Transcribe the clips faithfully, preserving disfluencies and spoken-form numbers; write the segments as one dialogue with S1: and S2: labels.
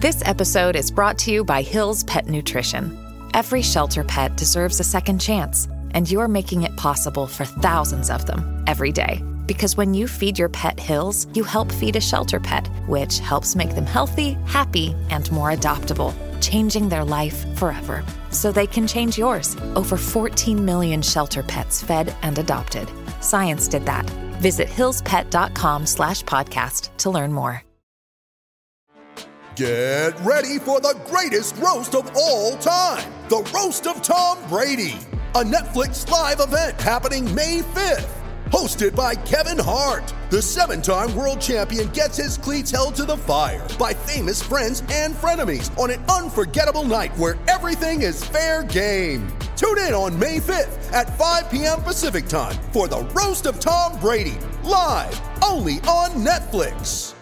S1: This episode is brought to you by Hill's Pet Nutrition. Every shelter pet deserves a second chance, and you're making it possible for thousands of them every day. Because when you feed your pet Hill's, you help feed a shelter pet, which helps make them healthy, happy, and more adoptable, changing their life forever. So they can change yours. Over fourteen million shelter pets fed and adopted. Science did that. Visit hillspet.com slash podcast to learn more.
S2: Get ready for the greatest roast of all time. The Roast of Tom Brady. A Netflix live event happening May fifth. Hosted by Kevin Hart, the seven-time world champion gets his cleats held to the fire by famous friends and frenemies on an unforgettable night where everything is fair game. Tune in on May fifth at five p.m. Pacific time for the Roast of Tom Brady, live only on Netflix.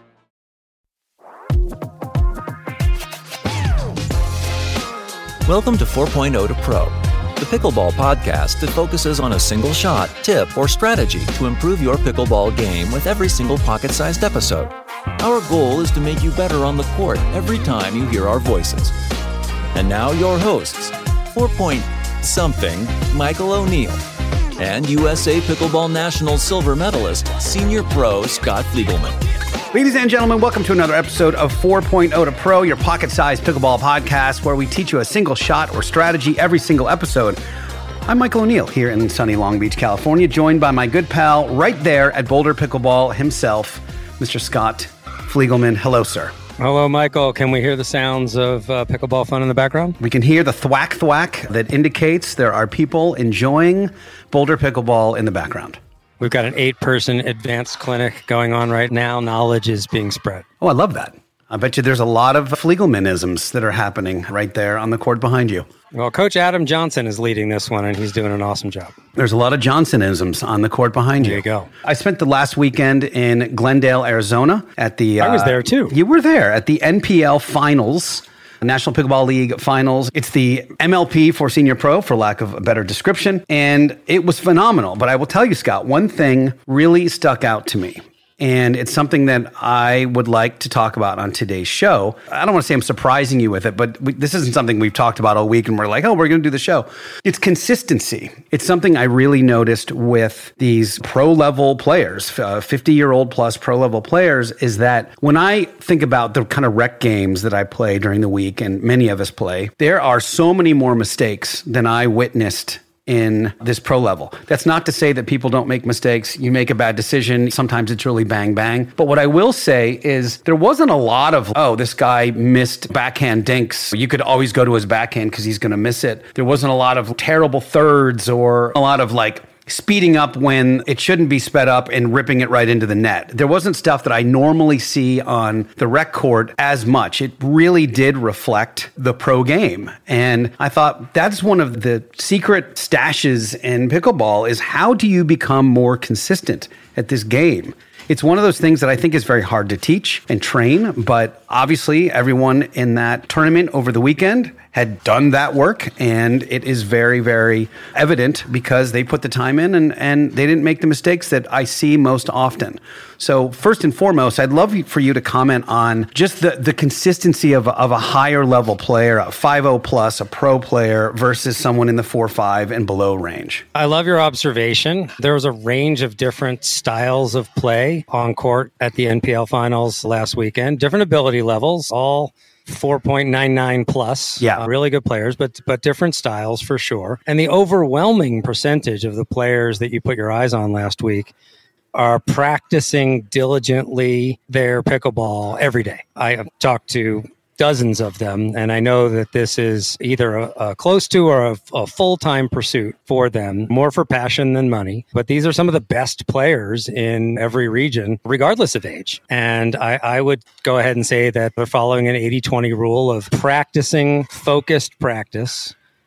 S3: Welcome to four point oh to Pro, the pickleball podcast that focuses on a single shot, tip, or strategy to improve your pickleball game with every single pocket-sized episode. Our goal is to make you better on the court every time you hear our voices. And now your hosts, four-point something Michael O'Neill, and U S A Pickleball National silver medalist, senior pro Scott Fliegelman.
S4: Ladies and gentlemen, welcome to another episode of four point oh to Pro, your pocket-sized pickleball podcast where we teach you a single shot or strategy every single episode. I'm Michael O'Neill here in sunny Long Beach, California, joined by my good pal right there at Boulder Pickleball himself, Mister Scott Fliegelman. Hello, sir.
S5: Hello, Michael. Can we hear the sounds of uh, pickleball fun in the background?
S4: We can hear the thwack thwack that indicates there are people enjoying Boulder Pickleball in the background.
S5: We've got an eight-person advanced clinic going on right now. Knowledge is being spread.
S4: Oh, I love that. I bet you there's a lot of Fliegelmanisms that are happening right there on the court behind you.
S5: Well, Coach Adam Johnson is leading this one, and he's doing an awesome job.
S4: There's a lot of Johnsonisms on the court behind you.
S5: There you go.
S4: I spent the last weekend in Glendale, Arizona at the...
S5: I was
S4: uh,
S5: there, too.
S4: You were there at the N P L Finals, National Pickleball League Finals. It's the M L P for Senior Pro, for lack of a better description, and it was phenomenal. But I will tell you, Scott, one thing really stuck out to me. And it's something that I would like to talk about on today's show. I don't want to say I'm surprising you with it, but we, this isn't something we've talked about all week and we're like, oh, we're going to do the show. It's consistency. It's something I really noticed with these pro-level players, uh, fifty-year-old plus pro-level players, is that when I think about the kind of rec games that I play during the week, and many of us play, there are so many more mistakes than I witnessed in this pro level. That's not to say that people don't make mistakes. You make a bad decision. Sometimes it's really bang, bang. But what I will say is there wasn't a lot of, oh, this guy missed backhand dinks. You could always go to his backhand because he's going to miss it. There wasn't a lot of terrible thirds or a lot of like speeding up when it shouldn't be sped up and ripping it right into the net. There wasn't stuff that I normally see on the rec court as much. It really did reflect the pro game. And I thought that's one of the secret stashes in pickleball is how do you become more consistent at this game? It's one of those things that I think is very hard to teach and train, but obviously everyone in that tournament over the weekend had done that work, and it is very, very evident because they put the time in and, and they didn't make the mistakes that I see most often. So first and foremost, I'd love for you to comment on just the, the consistency of, of a higher level player, a five oh plus, a pro player versus someone in the four five and below range.
S5: I love your observation. There was a range of different styles of play on court at the N P L Finals last weekend, different ability levels, all four point nine nine plus.
S4: Yeah.
S5: Uh, really good players, but but different styles for sure. And the overwhelming percentage of the players that you put your eyes on last week are practicing diligently their pickleball every day. I have talked to dozens of them, and I know that this is either a, a close to or a, a full-time pursuit for them, more for passion than money. But these are some of the best players in every region, regardless of age. And I, I would go ahead and say that they're following an eighty twenty rule of practicing focused practice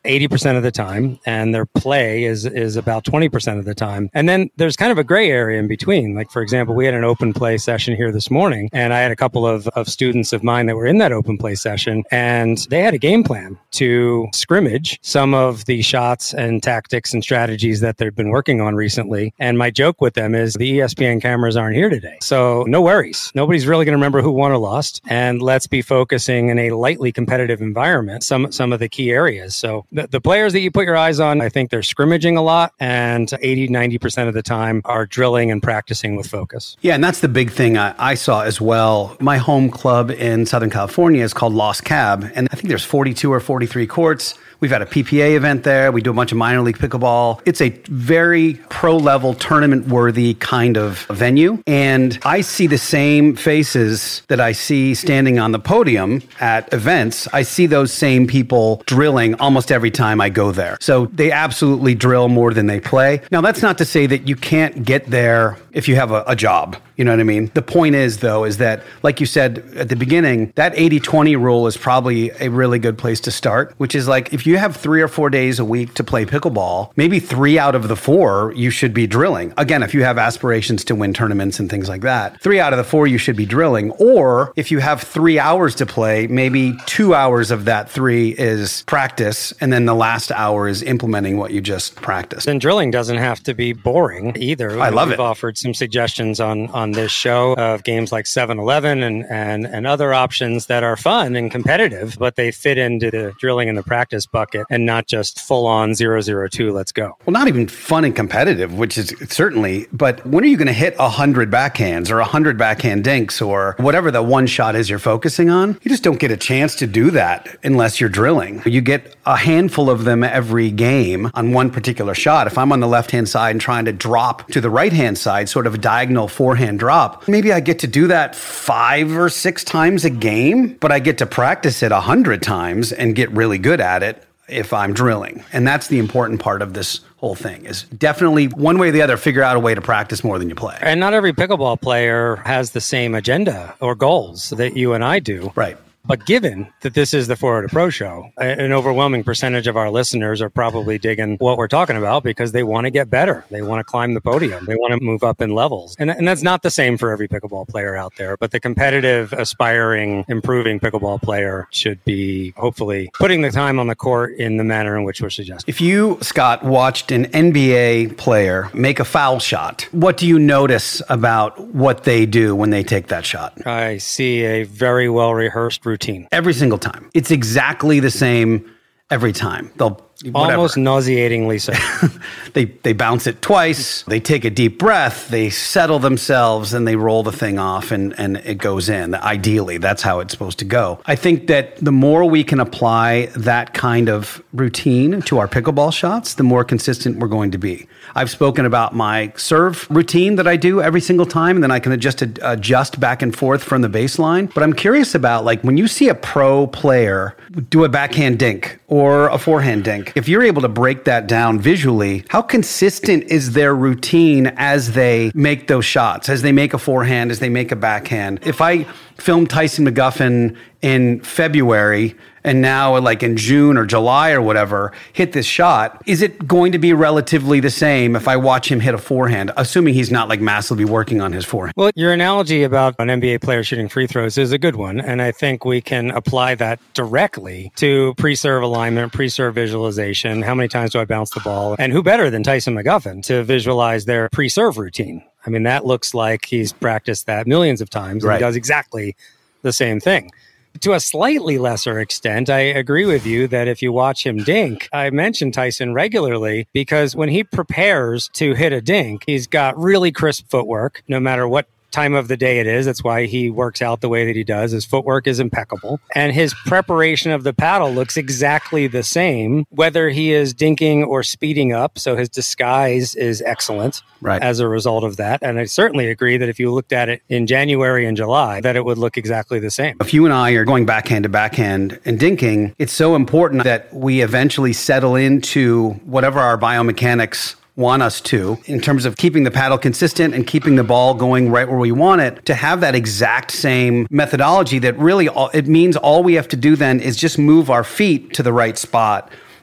S5: eighty percent of the time, and their play is is about twenty percent of the time. And then there's kind of a gray area in between. Like, for example, we had an open play session here this morning, and I had a couple of, of students of mine that were in that open play session, and they had a game plan to scrimmage some of the shots and tactics and strategies that they've been working on recently. And my joke with them is the E S P N cameras aren't here today. So no worries. Nobody's really going to remember who won or lost. And let's be focusing in a lightly competitive environment, some some of the key areas. So the, the players that you put your eyes on, I think they're scrimmaging a lot, and eighty, ninety percent of the time are drilling and practicing with focus.
S4: Yeah, and that's the big thing I, I saw as well. My home club in Southern California is called Lost Cab, and I think there's forty-two or forty-three courts. We've had a P P A event there. We do a bunch of minor league pickleball. It's a very pro-level, tournament-worthy kind of venue. And I see the same faces that I see standing on the podium at events. I see those same people drilling almost every time I go there. So they absolutely drill more than they play. Now, that's not to say that you can't get there if you have a, a job. You know what I mean? The point is, though, is that, like you said at the beginning, that eighty twenty rule is probably a really good place to start, which is like, if you have three or four days a week to play pickleball, maybe three out of the four you should be drilling. Again, if you have aspirations to win tournaments and things like that, three out of the four you should be drilling. Or if you have three hours to play, maybe two hours of that three is practice, and then the last hour is implementing what you just practiced.
S5: And drilling doesn't have to be boring either.
S4: I love
S5: We've
S4: it.
S5: offered some suggestions on, on this show of games like seven eleven and, and, and other options that are fun and competitive, but they fit into the drilling and the practice bucket and not just full on zero zero two, let's go.
S4: Well, not even fun and competitive, which is certainly, but when are you going to hit one hundred backhands or one hundred backhand dinks or whatever the one shot is you're focusing on? You just don't get a chance to do that unless you're drilling. You get a handful of them every game on one particular shot. If I'm on the left-hand side and trying to drop to the right-hand side, sort of a diagonal forehand drop, maybe I get to do that five or six times a game, but I get to practice it a hundred times and get really good at it if I'm drilling. And that's the important part of this whole thing, is definitely one way or the other, figure out a way to practice more than you play.
S5: And not every pickleball player has the same agenda or goals that you and I do.
S4: Right.
S5: But given that this is the Four to Pro show, an overwhelming percentage of our listeners are probably digging what we're talking about because they want to get better. They want to climb the podium. They want to move up in levels. And, and that's not the same for every pickleball player out there. But the competitive, aspiring, improving pickleball player should be hopefully putting the time on the court in the manner in which we're suggesting.
S4: If you, Scott, watched an N B A player make a foul shot, what do you notice about what they do when they take that shot?
S5: I see a very well-rehearsed routine.
S4: Every single time. It's exactly the same every time. They'll whatever.
S5: Almost nauseatingly so.
S4: they they bounce it twice. They take a deep breath. They settle themselves and they roll the thing off and, and it goes in. Ideally, that's how it's supposed to go. I think that the more we can apply that kind of routine to our pickleball shots, the more consistent we're going to be. I've spoken about my serve routine that I do every single time, and then I can adjust adjust back and forth from the baseline. But I'm curious about, like, when you see a pro player do a backhand dink or a forehand dink, if you're able to break that down visually, how consistent is their routine as they make those shots, as they make a forehand, as they make a backhand? If I film Tyson McGuffin in February and now, like in June or July or whatever, hit this shot, is it going to be relatively the same if I watch him hit a forehand, assuming he's not like massively working on his forehand?
S5: Well, your analogy about an N B A player shooting free throws is a good one. And I think we can apply that directly to pre-serve alignment, pre-serve visualization. How many times do I bounce the ball? And who better than Tyson McGuffin to visualize their pre-serve routine? I mean, that looks like he's practiced that millions of times. And
S4: right.
S5: He does exactly the same thing. To a slightly lesser extent, I agree with you that if you watch him dink, I mention Tyson regularly because when he prepares to hit a dink, he's got really crisp footwork, no matter what time of the day it is. That's why he works out the way that he does. His footwork is impeccable. And his preparation of the paddle looks exactly the same, whether he is dinking or speeding up. So his disguise is excellent
S4: right.
S5: as a result of that. And I certainly agree that if you looked at it in January and July, that it would look exactly the same.
S4: If you and I are going backhand to backhand and dinking, it's so important that we eventually settle into whatever our biomechanics want us to, in terms of keeping the paddle consistent and keeping the ball going right where we want it, to have that exact same methodology that really, all, it means all we have to do then is just move our feet to the right spot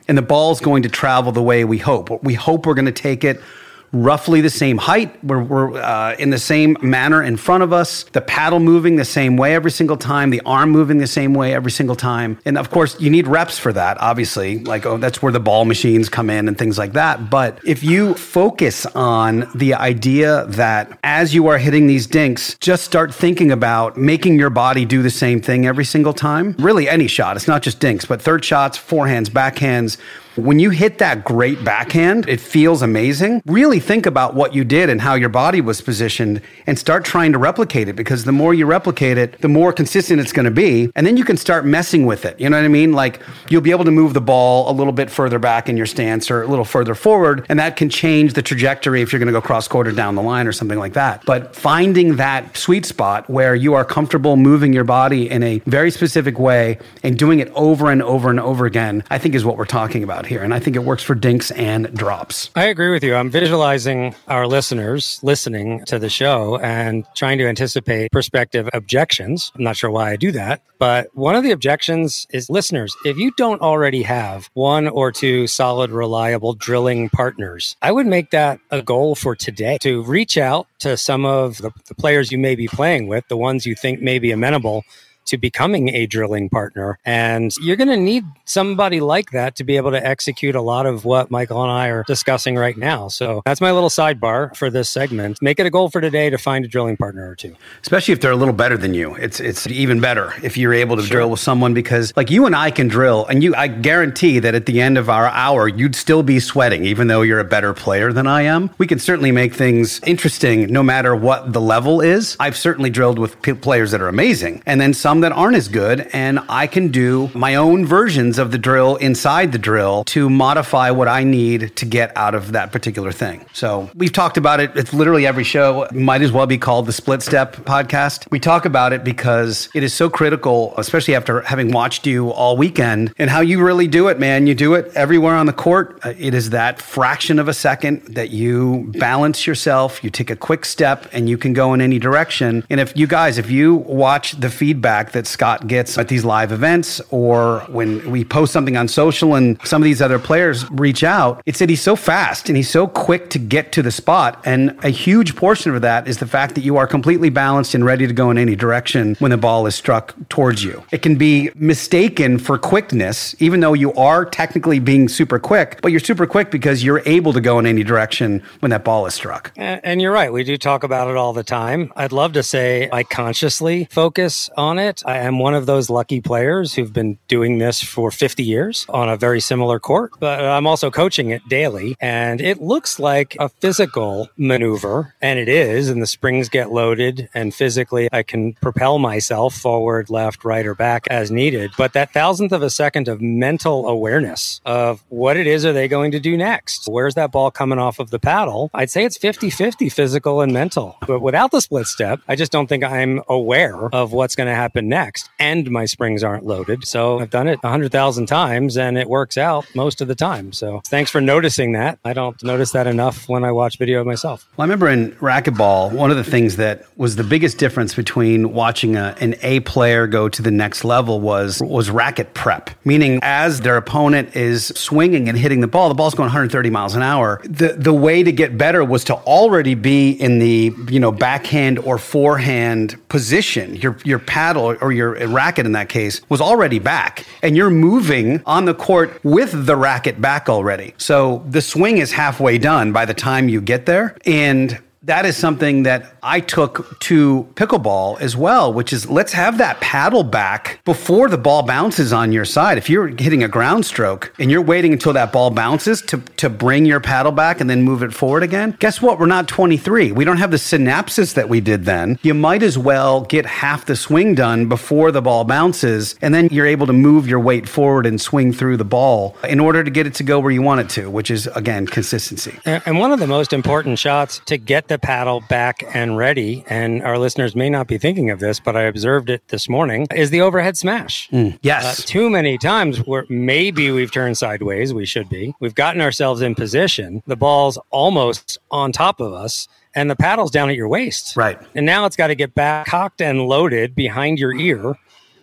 S4: and the ball's going to travel the way we hope. We hope we're going to take it roughly the same height. We're, we're uh, in the same manner in front of us. The paddle moving the same way every single time. The arm moving the same way every single time. And of course, you need reps for that, obviously. Like, oh, that's where the ball machines come in and things like that. But if you focus on the idea that as you are hitting these dinks, just start thinking about making your body do the same thing every single time. Really, any shot. It's not just dinks, but third shots, forehands, backhands. When you hit that great backhand, it feels amazing. Really think about what you did and how your body was positioned and start trying to replicate it, because the more you replicate it, the more consistent it's going to be. And then you can start messing with it. You know what I mean? Like, you'll be able to move the ball a little bit further back in your stance or a little further forward, and that can change the trajectory if you're going to go cross-court or down the line or something like that. But finding that sweet spot where you are comfortable moving your body in a very specific way and doing it over and over and over again, I think is what we're talking about here. And I think it works for dinks and drops.
S5: I agree with you. I'm visualizing our listeners listening to the show and trying to anticipate prospective objections. I'm not sure why I do that, but one of the objections is, listeners, if you don't already have one or two solid, reliable drilling partners, I would make that a goal for today to reach out to some of the, the players you may be playing with, the ones you think may be amenable to becoming a drilling partner. And you're going to need somebody like that to be able to execute a lot of what Michael and I are discussing right now. So that's my little sidebar for this segment. Make it a goal for today to find a drilling partner or two.
S4: Especially if they're a little better than you. It's it's even better if you're able to sure. drill with someone, because like you and I can drill, and you, I guarantee that at the end of our hour, you'd still be sweating, even though you're a better player than I am. We can certainly make things interesting no matter what the level is. I've certainly drilled with p- players that are amazing, and then some that aren't as good, and I can do my own versions of the drill inside the drill to modify what I need to get out of that particular thing. So we've talked about it. It's literally every show. It might as well be called the Split Step Podcast. We talk about it because it is so critical, especially after having watched you all weekend, and how you really do it, man. You do it everywhere on the court. It is that fraction of a second that you balance yourself, you take a quick step, and you can go in any direction. And if you guys, if you watch the feedback that Scott gets at these live events, or when we post something on social and some of these other players reach out, it's that he's so fast and he's so quick to get to the spot. And a huge portion of that is the fact that you are completely balanced and ready to go in any direction when the ball is struck towards you. It can be mistaken for quickness, even though you are technically being super quick, but you're super quick because you're able to go in any direction when that ball is struck.
S5: And you're right. We do talk about it all the time. I'd love to say I consciously focus on it. I am one of those lucky players who've been doing this for fifty years on a very similar court, but I'm also coaching it daily. And it looks like a physical maneuver, and it is, and the springs get loaded, and physically I can propel myself forward, left, right, or back as needed. But that thousandth of a second of mental awareness of what it is are they going to do next? Where's that ball coming off of the paddle? I'd say it's fifty-fifty physical and mental. But without the split step, I just don't think I'm aware of what's going to happen next. And my springs aren't loaded. So I've done it one hundred thousand times and it works out most of the time. So thanks for noticing that. I don't notice that enough when I watch video of myself.
S4: Well, I remember in racquetball, one of the things that was the biggest difference between watching a, an A player go to the next level was, was racket prep. Meaning as their opponent is swinging and hitting the ball, the ball's going one hundred thirty miles an hour. The, the way to get better was to already be in the, you know, backhand or forehand position. Your, your paddle or your racket in that case was already back, and you're moving on the court with the racket back already. So the swing is halfway done by the time you get there. And that is something that I took to pickleball as well, which is let's have that paddle back before the ball bounces on your side. If you're hitting a ground stroke and you're waiting until that ball bounces to, to bring your paddle back and then move it forward again, guess what? We're not twenty-three. We don't have the synapses that we did then. You might as well get half the swing done before the ball bounces, and then you're able to move your weight forward and swing through the ball in order to get it to go where you want it to, which is, again, consistency.
S5: And one of the most important shots to get the paddle back and ready, and our listeners may not be thinking of this, but I observed it this morning, is the overhead smash.
S4: Mm, yes.
S5: Uh, too many times where maybe we've turned sideways, we should be. We've gotten ourselves in position. The ball's almost on top of us, and the paddle's down at your waist.
S4: Right.
S5: And now it's got to get back cocked and loaded behind your ear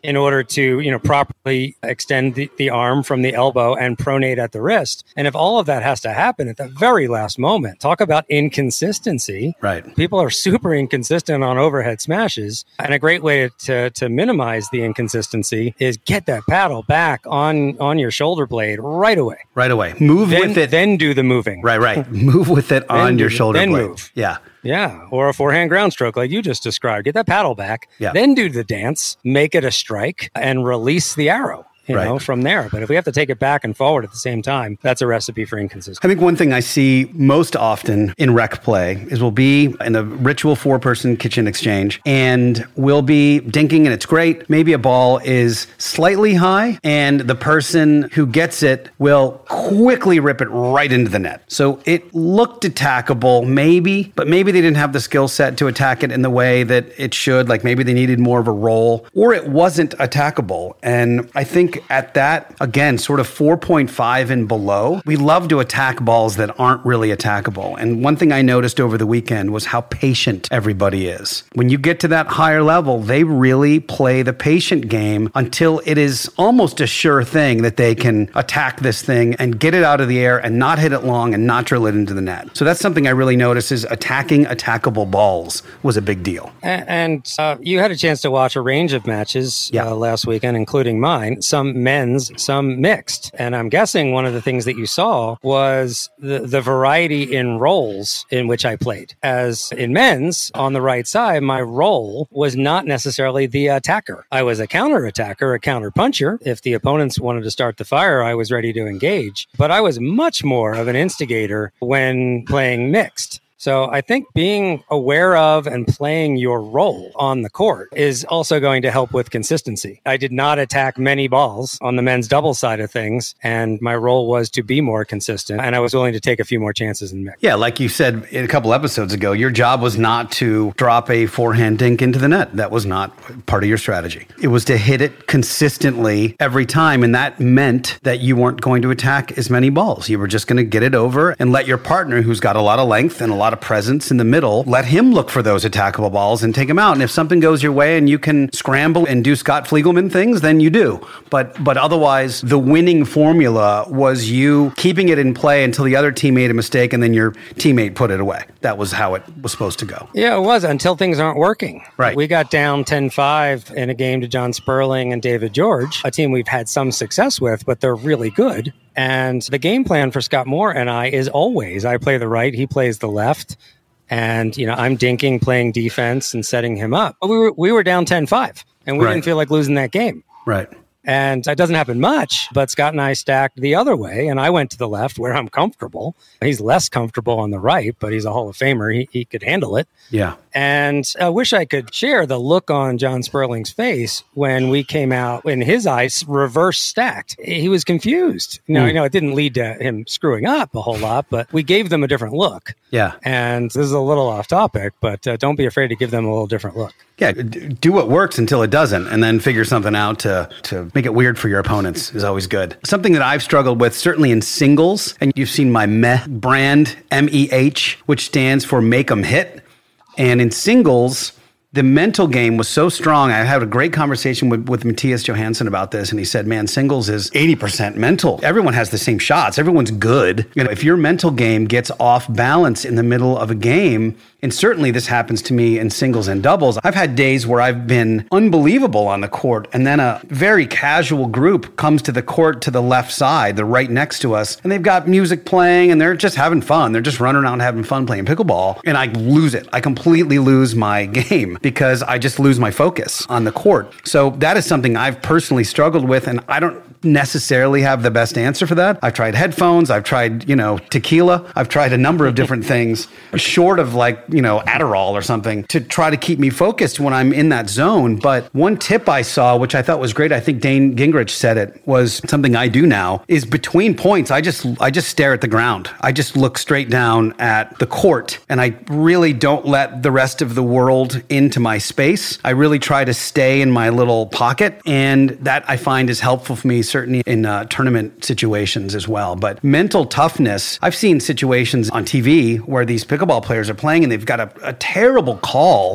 S5: in order to, you know, properly extend the, the arm from the elbow and pronate at the wrist. And if all of that has to happen at the very last moment, talk about inconsistency.
S4: Right.
S5: People are super inconsistent on overhead smashes. And a great way to, to minimize the inconsistency is get that paddle back on, on your shoulder blade right away.
S4: Right away. Move
S5: then,
S4: with it.
S5: Then do the moving.
S4: Right, right. Move with it on your shoulder
S5: then
S4: blade.
S5: Move.
S4: Yeah.
S5: Yeah, or a forehand ground stroke like you just described. Get that paddle back,
S4: yeah.
S5: Then do the dance, make it a strike, and release the arrow. You
S4: right.
S5: know, from there. But if we have to take it back and forward at the same time, that's a recipe for inconsistency.
S4: I think one thing I see most often in rec play is we'll be in a ritual four-person kitchen exchange, and we'll be dinking, and it's great. Maybe a ball is slightly high, and the person who gets it will quickly rip it right into the net. So it looked attackable, maybe, but maybe they didn't have the skill set to attack it in the way that it should. Like maybe they needed more of a roll, or it wasn't attackable. And I think at that, again, sort of four point five and below, we love to attack balls that aren't really attackable. And one thing I noticed over the weekend was how patient everybody is. When you get to that higher level, they really play the patient game until it is almost a sure thing that they can attack this thing and get it out of the air and not hit it long and not drill it into the net. So that's something I really noticed is attacking attackable balls was a big deal.
S5: And, and uh, you had a chance to watch a range of matches
S4: yeah.
S5: uh, last weekend, including mine. Some men's, some mixed. And I'm guessing one of the things that you saw was the, the variety in roles in which I played. As in men's, on the right side, my role was not necessarily the attacker. I was a counter attacker, a counter puncher. If the opponents wanted to start the fire, I was ready to engage. But I was much more of an instigator when playing mixed. So I think being aware of and playing your role on the court is also going to help with consistency. I did not attack many balls on the men's double side of things, and my role was to be more consistent, and I was willing to take a few more chances in mix.
S4: Yeah, like you said a couple episodes ago, your job was not to drop a forehand dink into the net. That was not part of your strategy. It was to hit it consistently every time, and that meant that you weren't going to attack as many balls. You were just going to get it over and let your partner, who's got a lot of length and a lot of presence in the middle, let him look for those attackable balls and take them out. And if something goes your way and you can scramble and do Scott Fliegelman things, then you do. But but otherwise, the winning formula was you keeping it in play until the other team made a mistake and then your teammate put it away. That was how it was supposed to go.
S5: Yeah, it was until things aren't working.
S4: Right.
S5: We got down ten five in a game to John Sperling and David George, a team we've had some success with, but they're really good. And the game plan for Scott Moore and I is always, I play the right, he plays the left. And, you know, I'm dinking, playing defense and setting him up. But we were, we were down ten five, and we
S4: right.
S5: didn't feel like losing that game.
S4: Right.
S5: And that doesn't happen much, but Scott and I stacked the other way, and I went to the left where I'm comfortable. He's less comfortable on the right, but he's a Hall of Famer. He, he could handle it.
S4: Yeah.
S5: And I wish I could share the look on John Sperling's face when we came out, in his eyes, reverse stacked. He was confused. Now,
S4: mm.
S5: you know, it didn't lead to him screwing up a whole lot, but we gave them a different look.
S4: Yeah.
S5: And this is a little off topic, but uh, don't be afraid to give them a little different look.
S4: Yeah, do what works until it doesn't, and then figure something out to, to make it weird for your opponents is always good. Something that I've struggled with, certainly in singles, and you've seen my M E H brand, M E H, which stands for Make 'em Hit. And in singles, the mental game was so strong. I had a great conversation with, with Matthias Johansson about this, and he said, man, singles is eighty percent mental. Everyone has the same shots. Everyone's good. You know, if your mental game gets off balance in the middle of a game, and certainly this happens to me in singles and doubles, I've had days where I've been unbelievable on the court, and then a very casual group comes to the court to the left side, the right next to us, and they've got music playing, and they're just having fun. They're just running around having fun playing pickleball, and I lose it. I completely lose my game because I just lose my focus on the court. So that is something I've personally struggled with, and I don't necessarily have the best answer for that. I've tried headphones, I've tried, you know, tequila, I've tried a number of different things short of like, you know, Adderall or something to try to keep me focused when I'm in that zone. But one tip I saw, which I thought was great, I think Dane Gingrich said it, was something I do now, is between points, I just I just stare at the ground. I just look straight down at the court, and I really don't let the rest of the world into my space. I really try to stay in my little pocket, and that I find is helpful for me, certainly in uh, tournament situations as well. But mental toughness, I've seen situations on T V where these pickleball players are playing and they've got a, a terrible call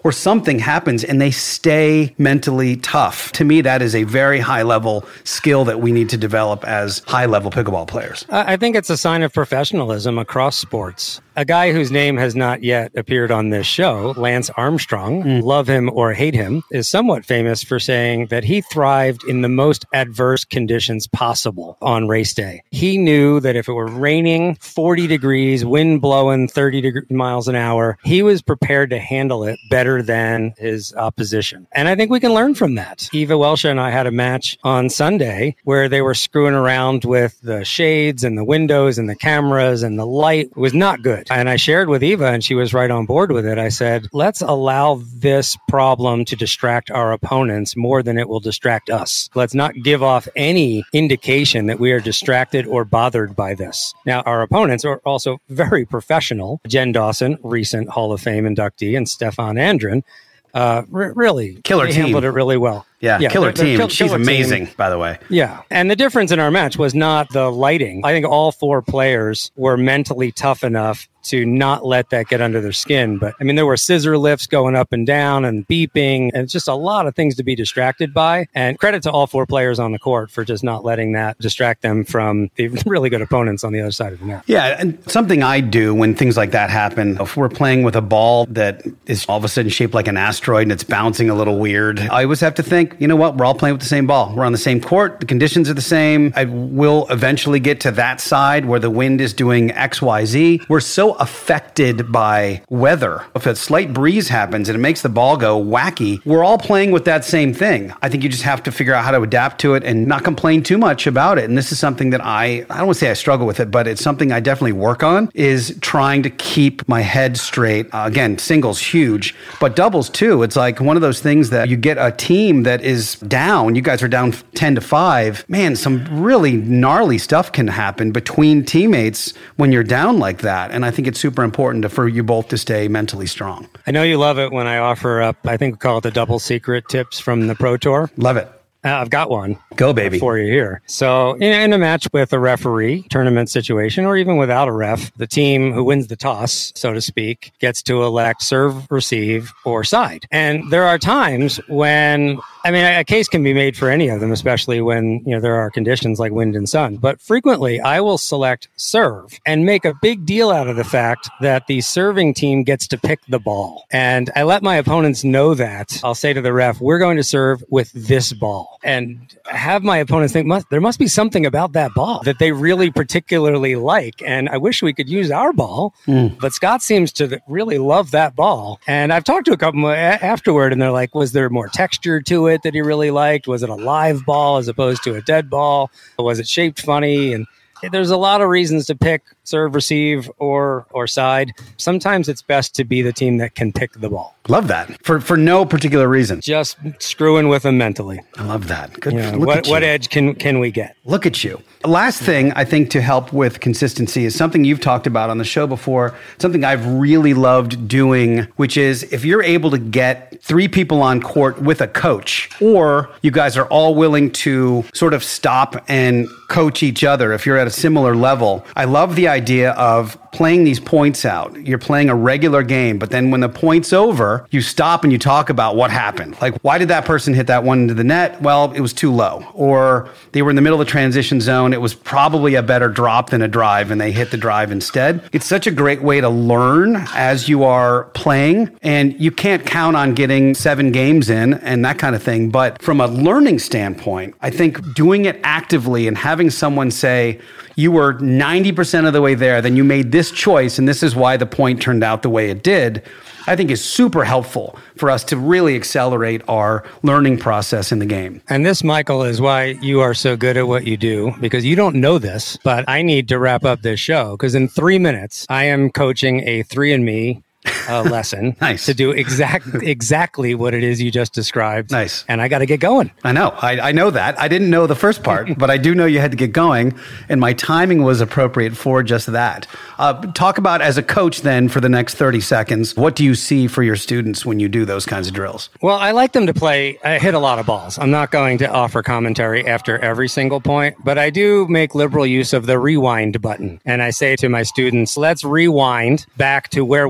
S4: or something happens and they stay mentally tough. To me, that is a very high level skill that we need to develop as high level pickleball players.
S5: I think it's a sign of professionalism across sports. A guy whose name has not yet appeared on this show, Lance Armstrong, mm. love him or hate him, is somewhat famous for saying that he thrived in the most adverse conditions possible on race day. He knew that if it were raining, forty degrees, wind blowing thirty deg- miles an hour, he was prepared to handle it better than his opposition. And I think we can learn from that. Eva Welsha and I had a match on Sunday where they were screwing around with the shades and the windows and the cameras and the light. It was not good. And I shared with Eva, and she was right on board with it. I said, let's allow this problem to distract our opponents more than it will distract us. Let's not give off any indication that we are distracted or bothered by this. Now, our opponents are also very professional. Jen Dawson, recent Hall of Fame inductee, and Stefan Andren, uh, r- really
S4: killer
S5: they
S4: team.
S5: handled it really well.
S4: Yeah, yeah, killer
S5: they're, they're
S4: team.
S5: kill,
S4: She's
S5: killer
S4: amazing,
S5: team.
S4: by the way.
S5: Yeah. And the difference in our match was not the lighting. I think all four players were mentally tough enough to not let that get under their skin. But I mean, there were scissor lifts going up and down and beeping and just a lot of things to be distracted by. And credit to all four players on the court for just not letting that distract them from the really good opponents on the other side of the net.
S4: Yeah. And something I do when things like that happen, if we're playing with a ball that is all of a sudden shaped like an asteroid and it's bouncing a little weird, I always have to think, you know what? We're all playing with the same ball. We're on the same court. The conditions are the same. I will eventually get to that side where the wind is doing X, Y, Z. We're so affected by weather. If a slight breeze happens and it makes the ball go wacky, we're all playing with that same thing. I think you just have to figure out how to adapt to it and not complain too much about it. And this is something that I, I don't want to say I struggle with it, but it's something I definitely work on, is trying to keep my head straight. Uh, again, singles, huge, but doubles too. It's like one of those things that you get a team that is down. You guys are down ten to five. Man, some really gnarly stuff can happen between teammates when you're down like that. And I think it's super important to, for you both to stay mentally strong.
S5: I know you love it when I offer up, I think we call it the double secret tips from the Pro Tour.
S4: Love it.
S5: Uh, I've got one.
S4: Go, baby.
S5: For you here. So in, in a match with a referee, tournament situation, or even without a ref, the team who wins the toss, so to speak, gets to elect serve, receive, or side. And there are times when, I mean, a case can be made for any of them, especially when, you know, there are conditions like wind and sun. But frequently, I will select serve and make a big deal out of the fact that the serving team gets to pick the ball. And I let my opponents know that. I'll say to the ref, we're going to serve with this ball. And have my opponents think, must, there must be something about that ball that they really particularly like. And I wish we could use our ball, mm. but Scott seems to really love that ball. And I've talked to a couple afterward, and they're like, was there more texture to it that he really liked? Was it a live ball as opposed to a dead ball? Was it shaped funny? And there's a lot of reasons to pick serve, receive, or or side. Sometimes it's best to be the team that can pick the ball.
S4: Love that. For for no particular reason.
S5: Just screwing with them mentally.
S4: I love that. Good.
S5: You know,
S4: Look
S5: what
S4: at you.
S5: what edge can can we get?
S4: Look at you. Last thing I think to help with consistency is something you've talked about on the show before, something I've really loved doing, which is if you're able to get three people on court with a coach, or you guys are all willing to sort of stop and coach each other if you're at a similar level. I love the idea of playing these points out. You're playing a regular game, but then when the point's over, you stop and you talk about what happened. Like, why did that person hit that one into the net? Well, it was too low. Or they were in the middle of the transition zone. It was probably a better drop than a drive, and they hit the drive instead. It's such a great way to learn as you are playing, and you can't count on getting seven games in and that kind of thing. But from a learning standpoint, I think doing it actively and having someone say, you were ninety percent of the way there, then you made this choice, and this is why the point turned out the way it did, I think is super helpful for us to really accelerate our learning process in the game.
S5: And this, Michael, is why you are so good at what you do, because you don't know this, but I need to wrap up this show, because in three minutes, I am coaching a three and me uh, lesson
S4: nice.
S5: to do exact exactly what it is you just described.
S4: Nice.
S5: And I got to get going.
S4: I know. I, I know that. I didn't know the first part, but I do know you had to get going, and my timing was appropriate for just that. Uh, talk about, as a coach then, for the next thirty seconds, what do you see for your students when you do those kinds of drills?
S5: Well, I like them to play, I hit a lot of balls. I'm not going to offer commentary after every single point, but I do make liberal use of the rewind button. And I say to my students, let's rewind back to where we finished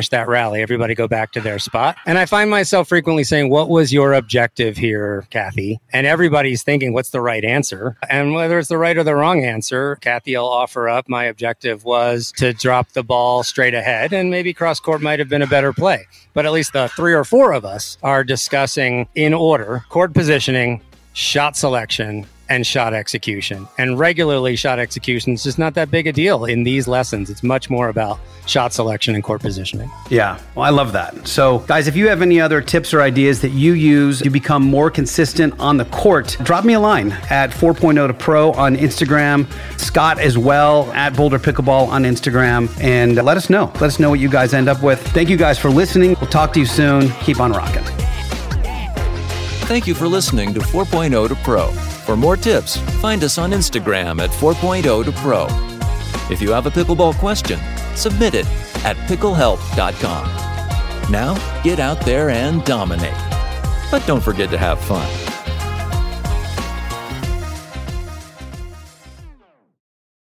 S5: finish that rally, everybody go back to their spot. And I find myself frequently saying, what was your objective here, Kathy? And everybody's thinking, what's the right answer? And whether it's the right or the wrong answer, Kathy will offer up, my objective was to drop the ball straight ahead, and maybe cross court might have been a better play. But at least the three or four of us are discussing in order court positioning, shot selection, and shot execution. And regularly, shot execution is just not that big a deal in these lessons. It's much more about shot selection and court positioning.
S4: Yeah, well, I love that. So, guys, if you have any other tips or ideas that you use to become more consistent on the court, drop me a line at four point oh to pro on Instagram, Scott as well, at Boulder Pickleball on Instagram, and let us know. Let us know what you guys end up with. Thank you guys for listening. We'll talk to you soon. Keep on rocking.
S3: Thank you for listening to four point oh to Pro. For more tips, find us on Instagram at four point oh to pro. If you have a pickleball question, submit it at pickle help dot com. Now, get out there and dominate. But don't forget to have fun.